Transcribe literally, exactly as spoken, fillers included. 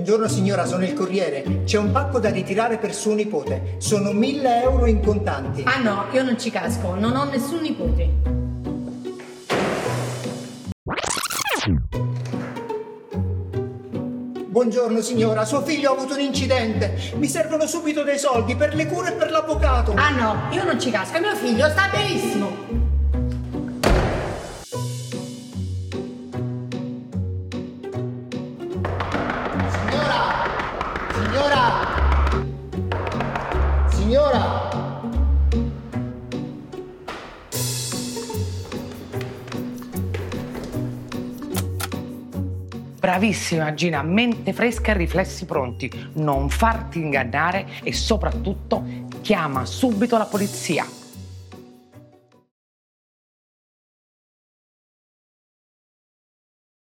Buongiorno signora, sono il corriere. C'è un pacco da ritirare per suo nipote. Sono mille euro in contanti. Ah no, io non ci casco, non ho nessun nipote. Buongiorno signora, suo figlio ha avuto un incidente. Mi servono subito dei soldi per le cure e per l'avvocato. Ah no, io non ci casco, mio figlio sta benissimo. Signora! Signora! Bravissima Gina, mente fresca e riflessi pronti. Non farti ingannare e soprattutto chiama subito la polizia.